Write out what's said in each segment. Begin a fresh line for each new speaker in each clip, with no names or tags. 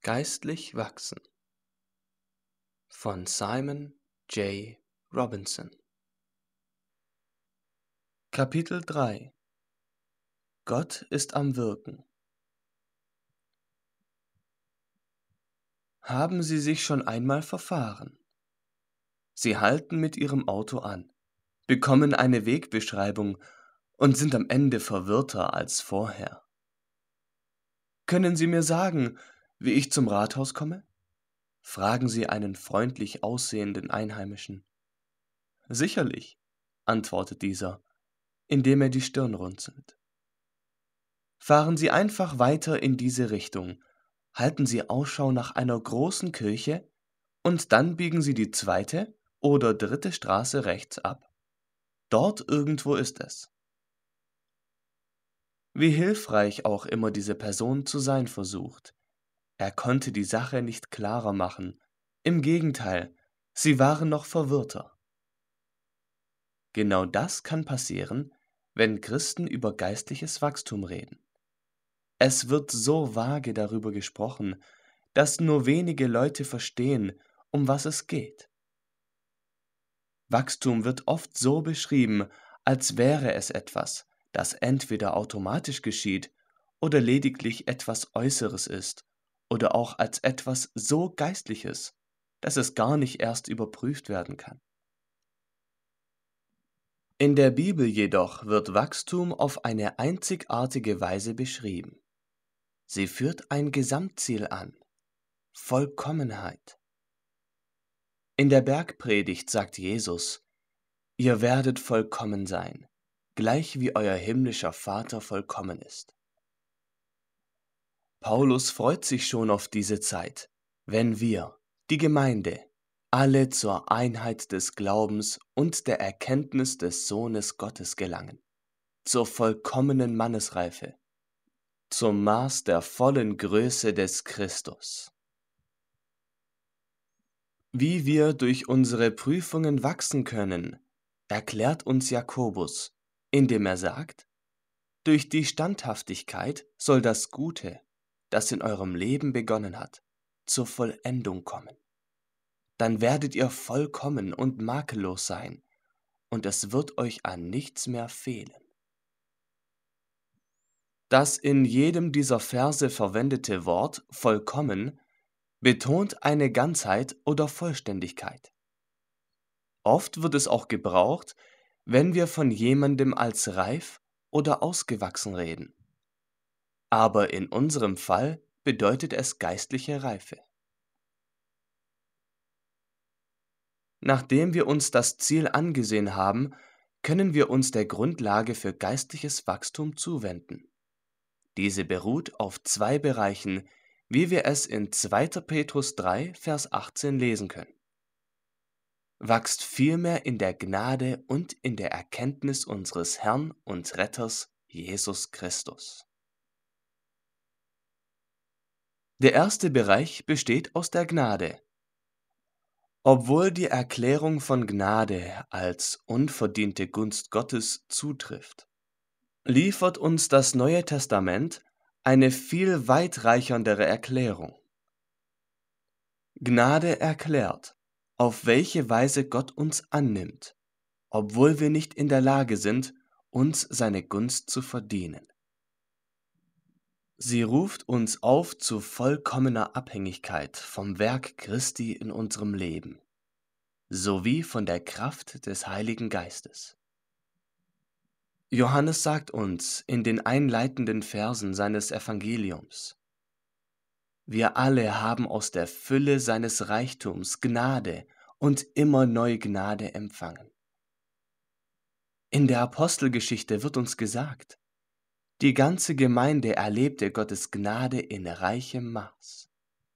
Geistlich wachsen von Simon J. Robinson. Kapitel 3 Gott ist am Wirken. Haben Sie sich schon einmal verfahren? Sie halten mit Ihrem Auto an, bekommen eine Wegbeschreibung und sind am Ende verwirrter als vorher. Können Sie mir sagen, wie ich zum Rathaus komme? Fragen Sie einen freundlich aussehenden Einheimischen. Sicherlich, antwortet dieser, indem er die Stirn runzelt. Fahren Sie einfach weiter in diese Richtung, halten Sie Ausschau nach einer großen Kirche und dann biegen Sie die zweite oder dritte Straße rechts ab. Dort irgendwo ist es. Wie hilfreich auch immer diese Person zu sein versucht, er konnte die Sache nicht klarer machen. Im Gegenteil, sie waren noch verwirrter. Genau das kann passieren, wenn Christen über geistliches Wachstum reden. Es wird so vage darüber gesprochen, dass nur wenige Leute verstehen, um was es geht. Wachstum wird oft so beschrieben, als wäre es etwas, das entweder automatisch geschieht oder lediglich etwas Äußeres ist, oder auch als etwas so Geistliches, dass es gar nicht erst überprüft werden kann. In der Bibel jedoch wird Wachstum auf eine einzigartige Weise beschrieben. Sie führt ein Gesamtziel an: Vollkommenheit. In der Bergpredigt sagt Jesus: Ihr werdet vollkommen sein, gleich wie euer himmlischer Vater vollkommen ist. Paulus freut sich schon auf diese Zeit, wenn wir, die Gemeinde, alle zur Einheit des Glaubens und der Erkenntnis des Sohnes Gottes gelangen, zur vollkommenen Mannesreife, zum Maß der vollen Größe des Christus. Wie wir durch unsere Prüfungen wachsen können, erklärt uns Jakobus, indem er sagt: Durch die Standhaftigkeit soll das Gute, das in eurem Leben begonnen hat, zur Vollendung kommen. Dann werdet ihr vollkommen und makellos sein, und es wird euch an nichts mehr fehlen. Das in jedem dieser Verse verwendete Wort vollkommen betont eine Ganzheit oder Vollständigkeit. Oft wird es auch gebraucht, wenn wir von jemandem als reif oder ausgewachsen reden. Aber in unserem Fall bedeutet es geistliche Reife. Nachdem wir uns das Ziel angesehen haben, können wir uns der Grundlage für geistliches Wachstum zuwenden. Diese beruht auf zwei Bereichen, wie wir es in 2. Petrus 3, Vers 18 lesen können. Wachst vielmehr in der Gnade und in der Erkenntnis unseres Herrn und Retters Jesus Christus. Der erste Bereich besteht aus der Gnade. Obwohl die Erklärung von Gnade als unverdiente Gunst Gottes zutrifft, liefert uns das Neue Testament eine viel weitreichendere Erklärung. Gnade erklärt, auf welche Weise Gott uns annimmt, obwohl wir nicht in der Lage sind, uns seine Gunst zu verdienen. Sie ruft uns auf zu vollkommener Abhängigkeit vom Werk Christi in unserem Leben, sowie von der Kraft des Heiligen Geistes. Johannes sagt uns in den einleitenden Versen seines Evangeliums: Wir alle haben aus der Fülle seines Reichtums Gnade und immer neu Gnade empfangen. In der Apostelgeschichte wird uns gesagt: Die ganze Gemeinde erlebte Gottes Gnade in reichem Maß.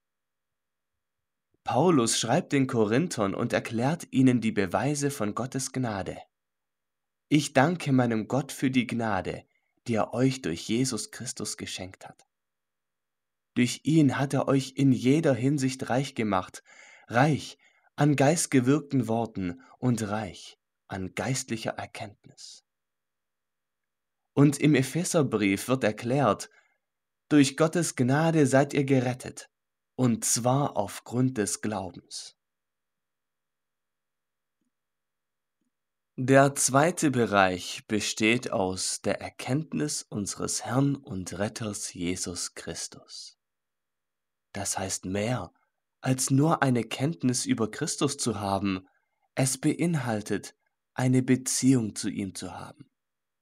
Paulus schreibt den Korinthern und erklärt ihnen die Beweise von Gottes Gnade. Ich danke meinem Gott für die Gnade, die er euch durch Jesus Christus geschenkt hat. Durch ihn hat er euch in jeder Hinsicht reich gemacht, reich an geistgewirkten Worten und reich an geistlicher Erkenntnis. Und im Epheserbrief wird erklärt: Durch Gottes Gnade seid ihr gerettet, und zwar aufgrund des Glaubens. Der zweite Bereich besteht aus der Erkenntnis unseres Herrn und Retters Jesus Christus. Das heißt mehr, als nur eine Kenntnis über Christus zu haben, es beinhaltet, eine Beziehung zu ihm zu haben.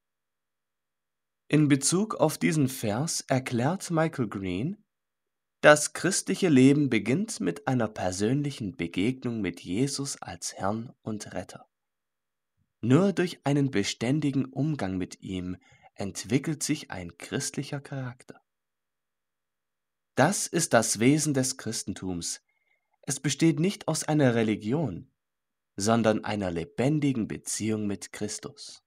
In Bezug auf diesen Vers erklärt Michael Green: Das christliche Leben beginnt mit einer persönlichen Begegnung mit Jesus als Herrn und Retter. Nur durch einen beständigen Umgang mit ihm entwickelt sich ein christlicher Charakter. Das ist das Wesen des Christentums. Es besteht nicht aus einer Religion, sondern einer lebendigen Beziehung mit Christus.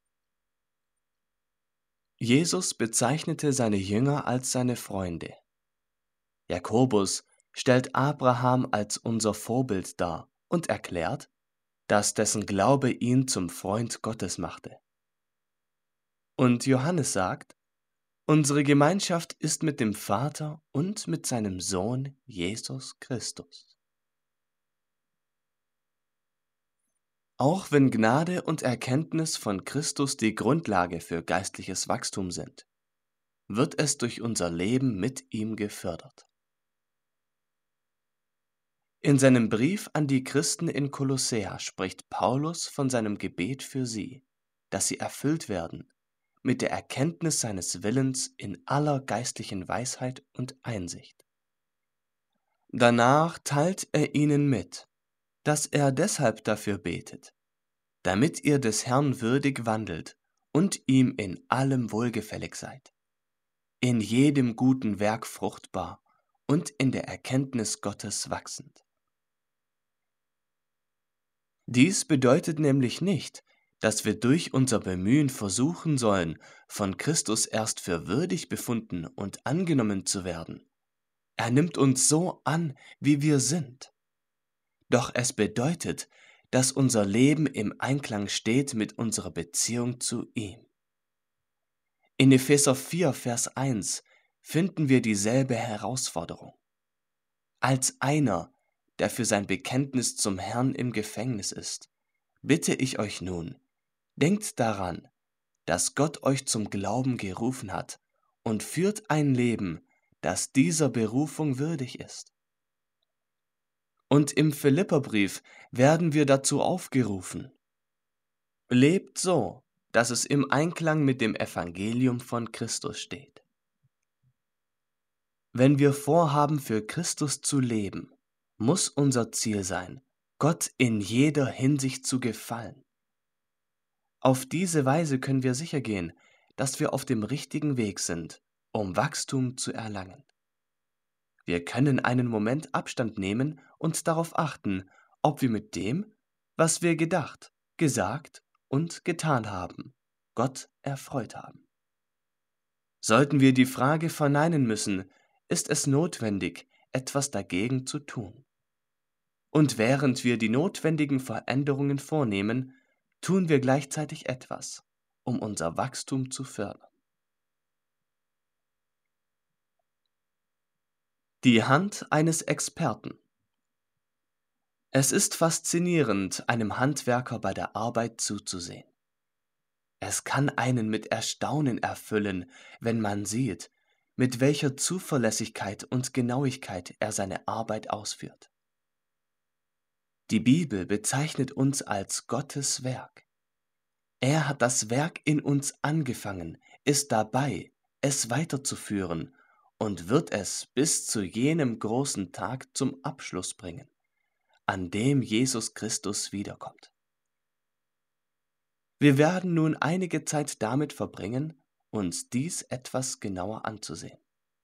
Jesus bezeichnete seine Jünger als seine Freunde. Jakobus stellt Abraham als unser Vorbild dar und erklärt, dass dessen Glaube ihn zum Freund Gottes machte. Und Johannes sagt: Unsere Gemeinschaft ist mit dem Vater und mit seinem Sohn Jesus Christus. Auch wenn Gnade und Erkenntnis von Christus die Grundlage für geistliches Wachstum sind, wird es durch unser Leben mit ihm gefördert. In seinem Brief an die Christen in Kolossea spricht Paulus von seinem Gebet für sie, dass sie erfüllt werden mit der Erkenntnis seines Willens in aller geistlichen Weisheit und Einsicht. Danach teilt er ihnen mit, dass er deshalb dafür betet, damit ihr des Herrn würdig wandelt und ihm in allem wohlgefällig seid, in jedem guten Werk fruchtbar und in der Erkenntnis Gottes wachsend. Dies bedeutet nämlich nicht, dass wir durch unser Bemühen versuchen sollen, von Christus erst für würdig befunden und angenommen zu werden. Er nimmt uns so an, wie wir sind. Doch es bedeutet, dass unser Leben im Einklang steht mit unserer Beziehung zu ihm. In Epheser 4, Vers 1 finden wir dieselbe Herausforderung. Als einer, der für sein Bekenntnis zum Herrn im Gefängnis ist, bitte ich euch nun, denkt daran, dass Gott euch zum Glauben gerufen hat und führt ein Leben, das dieser Berufung würdig ist. Und im Philipperbrief werden wir dazu aufgerufen: Lebt so, dass es im Einklang mit dem Evangelium von Christus steht. Wenn wir vorhaben, für Christus zu leben, muss unser Ziel sein, Gott in jeder Hinsicht zu gefallen. Auf diese Weise können wir sicher gehen, dass wir auf dem richtigen Weg sind, um Wachstum zu erlangen. Wir können einen Moment Abstand nehmen und darauf achten, ob wir mit dem, was wir gedacht, gesagt und getan haben, Gott erfreut haben. Sollten wir die Frage verneinen müssen, ist es notwendig, etwas dagegen zu tun. Und während wir die notwendigen Veränderungen vornehmen, tun wir gleichzeitig etwas, um unser Wachstum zu fördern. Die Hand eines Experten. Es ist faszinierend, einem Handwerker bei der Arbeit zuzusehen. Es kann einen mit Erstaunen erfüllen, wenn man sieht, mit welcher Zuverlässigkeit und Genauigkeit er seine Arbeit ausführt. Die Bibel bezeichnet uns als Gottes Werk. Er hat das Werk in uns angefangen, ist dabei, es weiterzuführen und wird es bis zu jenem großen Tag zum Abschluss bringen, an dem Jesus Christus wiederkommt. Wir werden nun einige Zeit damit verbringen, uns dies etwas genauer anzusehen.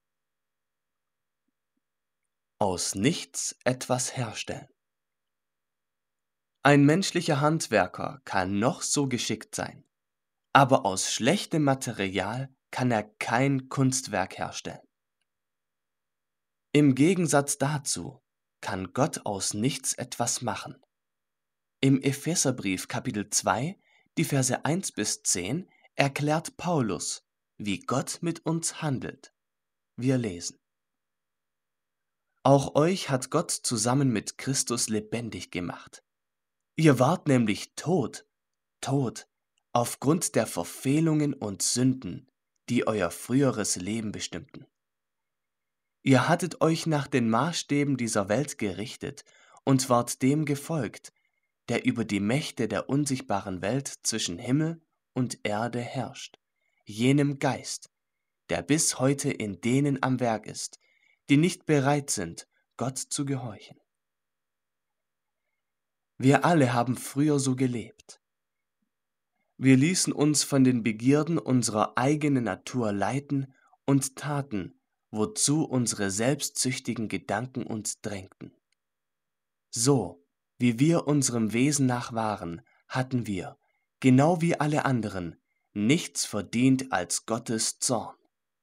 Aus nichts etwas herstellen. Ein menschlicher Handwerker kann noch so geschickt sein, aber aus schlechtem Material kann er kein Kunstwerk herstellen. Im Gegensatz dazu kann Gott aus nichts etwas machen. Im Epheserbrief Kapitel 2, die Verse 1 bis 10, erklärt Paulus, wie Gott mit uns handelt. Wir lesen: Auch euch hat Gott zusammen mit Christus lebendig gemacht. Ihr wart nämlich tot, aufgrund der Verfehlungen und Sünden, die euer früheres Leben bestimmten. Ihr hattet euch nach den Maßstäben dieser Welt gerichtet und wart dem gefolgt, der über die Mächte der unsichtbaren Welt zwischen Himmel und Erde herrscht, jenem Geist, der bis heute in denen am Werk ist, die nicht bereit sind, Gott zu gehorchen. Wir alle haben früher so gelebt. Wir ließen uns von den Begierden unserer eigenen Natur leiten und taten, wozu unsere selbstsüchtigen Gedanken uns drängten. So, wie wir unserem Wesen nach waren, hatten wir, genau wie alle anderen, nichts verdient als Gottes Zorn.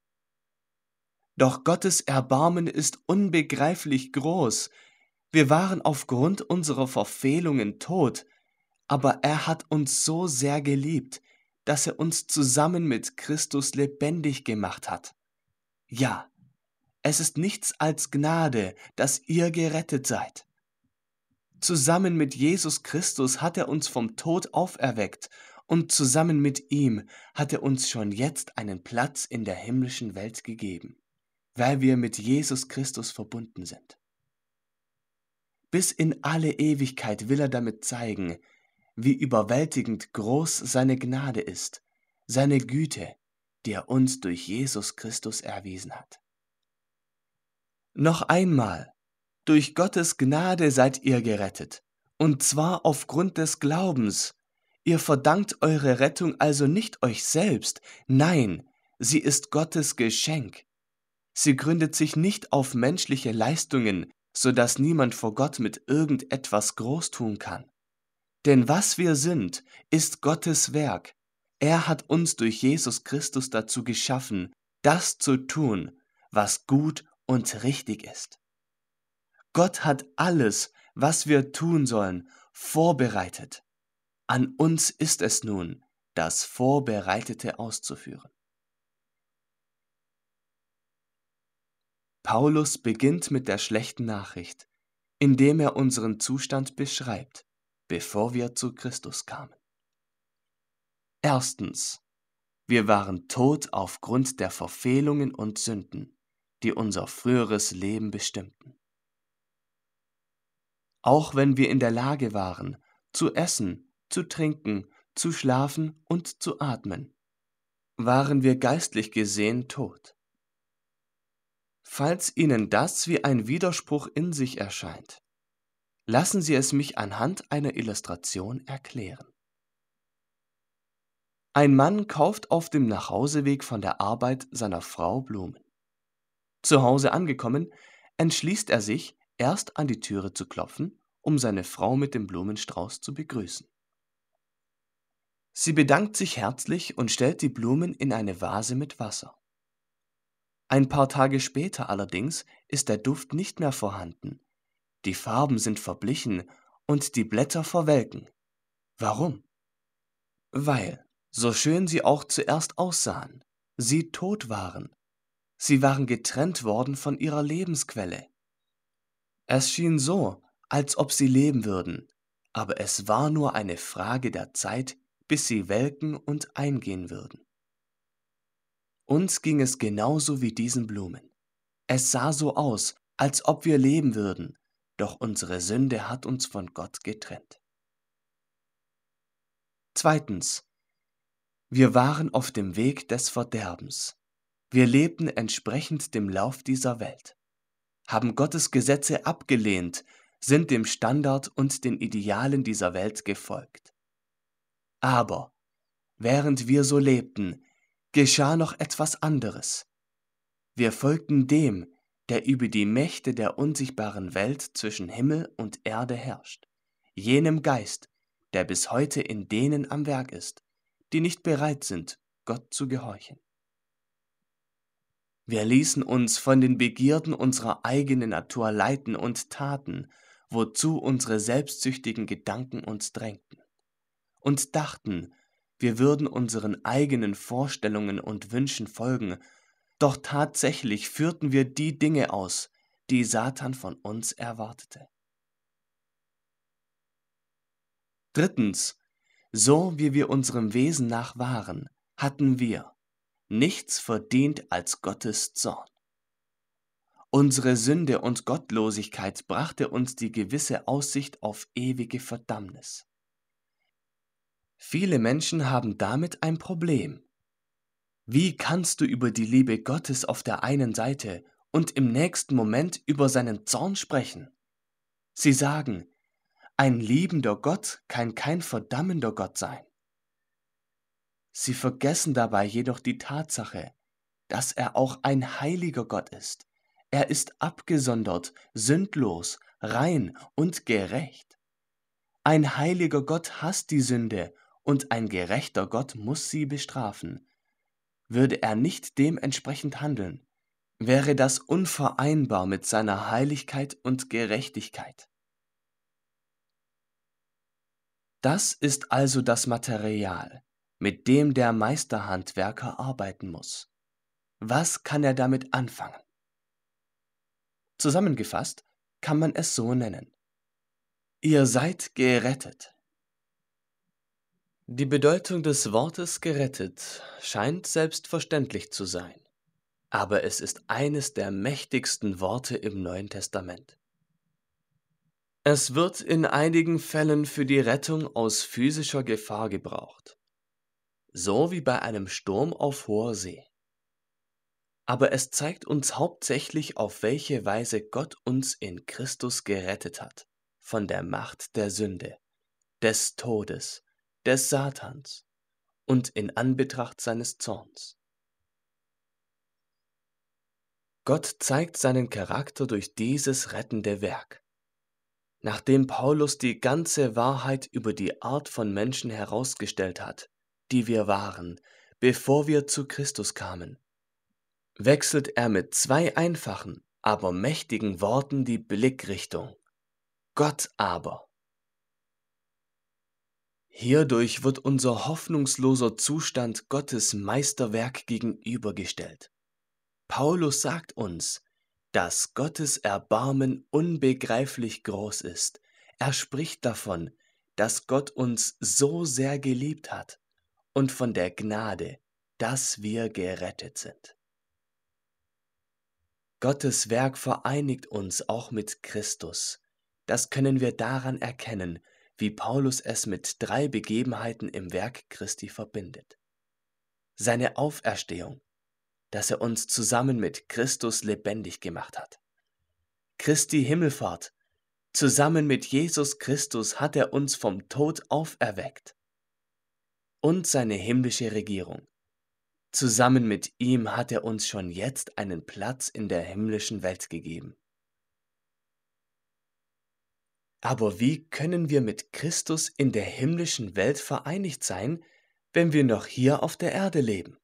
Doch Gottes Erbarmen ist unbegreiflich groß. Wir waren aufgrund unserer Verfehlungen tot, aber er hat uns so sehr geliebt, dass er uns zusammen mit Christus lebendig gemacht hat. Ja, es ist nichts als Gnade, dass ihr gerettet seid. Zusammen mit Jesus Christus hat er uns vom Tod auferweckt und zusammen mit ihm hat er uns schon jetzt einen Platz in der himmlischen Welt gegeben, weil wir mit Jesus Christus verbunden sind. Bis in alle Ewigkeit will er damit zeigen, wie überwältigend groß seine Gnade ist, seine Güte, die er uns durch Jesus Christus erwiesen hat. Noch einmal, durch Gottes Gnade seid ihr gerettet, und zwar aufgrund des Glaubens. Ihr verdankt eure Rettung also nicht euch selbst, nein, sie ist Gottes Geschenk. Sie gründet sich nicht auf menschliche Leistungen, so dass niemand vor Gott mit irgendetwas groß tun kann. Denn was wir sind, ist Gottes Werk. Er hat uns durch Jesus Christus dazu geschaffen, das zu tun, was gut und richtig ist. Gott hat alles, was wir tun sollen, vorbereitet. An uns ist es nun, das Vorbereitete auszuführen. Paulus beginnt mit der schlechten Nachricht, indem er unseren Zustand beschreibt, bevor wir zu Christus kamen. Erstens, wir waren tot aufgrund der Verfehlungen und Sünden, die unser früheres Leben bestimmten. Auch wenn wir in der Lage waren, zu essen, zu trinken, zu schlafen und zu atmen, waren wir geistlich gesehen tot. Falls Ihnen das wie ein Widerspruch in sich erscheint, lassen Sie es mich anhand einer Illustration erklären. Ein Mann kauft auf dem Nachhauseweg von der Arbeit seiner Frau Blumen. Zu Hause angekommen, entschließt er sich, erst an die Türe zu klopfen, um seine Frau mit dem Blumenstrauß zu begrüßen. Sie bedankt sich herzlich und stellt die Blumen in eine Vase mit Wasser. Ein paar Tage später allerdings ist der Duft nicht mehr vorhanden. Die Farben sind verblichen und die Blätter verwelken. Warum? Weil, so schön sie auch zuerst aussahen, sie tot waren. Sie waren getrennt worden von ihrer Lebensquelle. Es schien so, als ob sie leben würden, aber es war nur eine Frage der Zeit, bis sie welken und eingehen würden. Uns ging es genauso wie diesen Blumen. Es sah so aus, als ob wir leben würden, doch unsere Sünde hat uns von Gott getrennt. Zweitens, wir waren auf dem Weg des Verderbens. Wir lebten entsprechend dem Lauf dieser Welt, haben Gottes Gesetze abgelehnt, sind dem Standard und den Idealen dieser Welt gefolgt. Aber während wir so lebten, geschah noch etwas anderes. Wir folgten dem, der über die Mächte der unsichtbaren Welt zwischen Himmel und Erde herrscht, jenem Geist, der bis heute in denen am Werk ist, die nicht bereit sind, Gott zu gehorchen. Wir ließen uns von den Begierden unserer eigenen Natur leiten und taten, wozu unsere selbstsüchtigen Gedanken uns drängten, und dachten, wir würden unseren eigenen Vorstellungen und Wünschen folgen, doch tatsächlich führten wir die Dinge aus, die Satan von uns erwartete. Drittens, so wie wir unserem Wesen nach waren, hatten wir nichts verdient als Gottes Zorn. Unsere Sünde und Gottlosigkeit brachte uns die gewisse Aussicht auf ewige Verdammnis. Viele Menschen haben damit ein Problem. Wie kannst du über die Liebe Gottes auf der einen Seite und im nächsten Moment über seinen Zorn sprechen? Sie sagen, ein liebender Gott kann kein verdammender Gott sein. Sie vergessen dabei jedoch die Tatsache, dass er auch ein heiliger Gott ist. Er ist abgesondert, sündlos, rein und gerecht. Ein heiliger Gott hasst die Sünde und ein gerechter Gott muss sie bestrafen. Würde er nicht dementsprechend handeln, wäre das unvereinbar mit seiner Heiligkeit und Gerechtigkeit. Das ist also das Material, mit dem der Meisterhandwerker arbeiten muss. Was kann er damit anfangen? Zusammengefasst kann man es so nennen: Ihr seid gerettet. Die Bedeutung des Wortes gerettet scheint selbstverständlich zu sein, aber es ist eines der mächtigsten Worte im Neuen Testament. Es wird in einigen Fällen für die Rettung aus physischer Gefahr gebraucht, so wie bei einem Sturm auf hoher See. Aber es zeigt uns hauptsächlich, auf welche Weise Gott uns in Christus gerettet hat, von der Macht der Sünde, des Todes, des Satans und in Anbetracht seines Zorns. Gott zeigt seinen Charakter durch dieses rettende Werk. Nachdem Paulus die ganze Wahrheit über die Art von Menschen herausgestellt hat, die wir waren, bevor wir zu Christus kamen, wechselt er mit zwei einfachen, aber mächtigen Worten die Blickrichtung. Gott aber. Hierdurch wird unser hoffnungsloser Zustand Gottes Meisterwerk gegenübergestellt. Paulus sagt uns, dass Gottes Erbarmen unbegreiflich groß ist. Er spricht davon, dass Gott uns so sehr geliebt hat und von der Gnade, dass wir gerettet sind. Gottes Werk vereinigt uns auch mit Christus. Das können wir daran erkennen, wie Paulus es mit 3 Begebenheiten im Werk Christi verbindet. Seine Auferstehung, dass er uns zusammen mit Christus lebendig gemacht hat. Christi Himmelfahrt, zusammen mit Jesus Christus hat er uns vom Tod auferweckt. Und seine himmlische Regierung. Zusammen mit ihm hat er uns schon jetzt einen Platz in der himmlischen Welt gegeben. Aber wie können wir mit Christus in der himmlischen Welt vereinigt sein, wenn wir noch hier auf der Erde leben?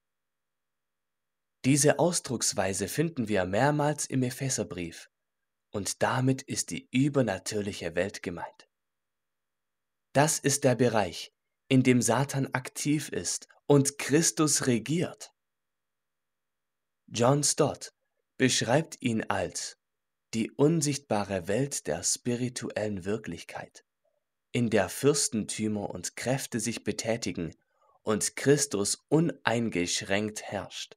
Diese Ausdrucksweise finden wir mehrmals im Epheserbrief, und damit ist die übernatürliche Welt gemeint. Das ist der Bereich, in dem Satan aktiv ist und Christus regiert. John Stott beschreibt ihn als die unsichtbare Welt der spirituellen Wirklichkeit, in der Fürstentümer und Kräfte sich betätigen und Christus uneingeschränkt herrscht.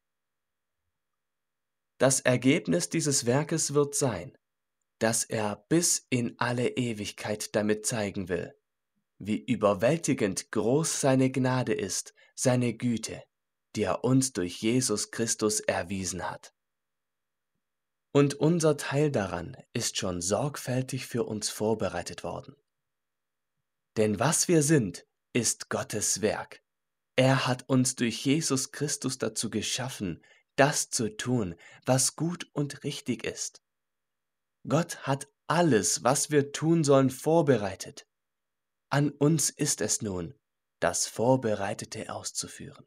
Das Ergebnis dieses Werkes wird sein, dass er bis in alle Ewigkeit damit zeigen will, wie überwältigend groß seine Gnade ist, seine Güte, die er uns durch Jesus Christus erwiesen hat. Und unser Teil daran ist schon sorgfältig für uns vorbereitet worden. Denn was wir sind, ist Gottes Werk. Er hat uns durch Jesus Christus dazu geschaffen, das zu tun, was gut und richtig ist. Gott hat alles, was wir tun sollen, vorbereitet. An uns ist es nun, das Vorbereitete auszuführen.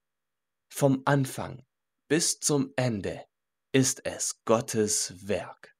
Vom Anfang bis zum Ende ist es Gottes Werk.